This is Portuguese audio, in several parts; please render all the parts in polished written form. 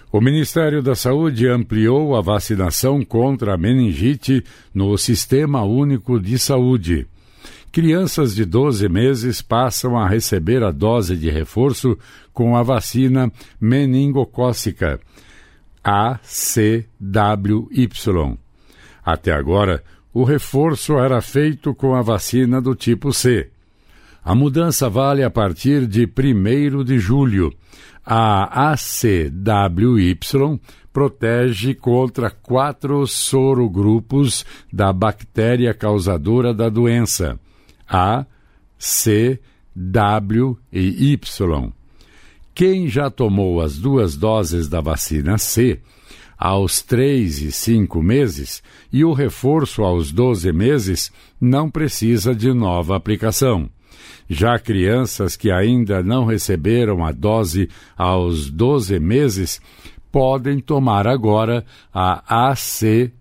O Ministério da Saúde ampliou a vacinação contra a meningite no Sistema Único de Saúde. Crianças de 12 meses passam a receber a dose de reforço com a vacina meningocócica, ACWY. Até agora, o reforço era feito com a vacina do tipo C. A mudança vale a partir de 1º de julho. A ACWY protege contra 4 sorogrupos da bactéria causadora da doença, A, C, W e Y. Quem já tomou as 2 doses da vacina C, aos 3 e 5 meses, e o reforço aos 12 meses, não precisa de nova aplicação. Já crianças que ainda não receberam a dose aos 12 meses podem tomar agora a ACWY.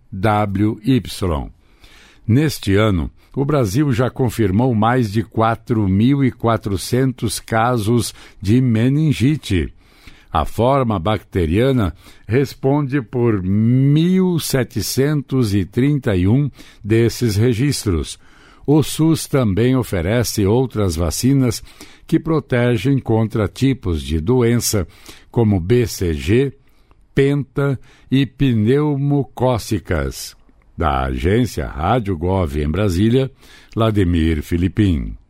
Neste ano, o Brasil já confirmou mais de 4.400 casos de meningite. A forma bacteriana responde por 1.731 desses registros. O SUS também oferece outras vacinas que protegem contra tipos de doença, como BCG, penta e pneumocócicas. Da agência Rádio Gov em Brasília, Vladimir Filipim.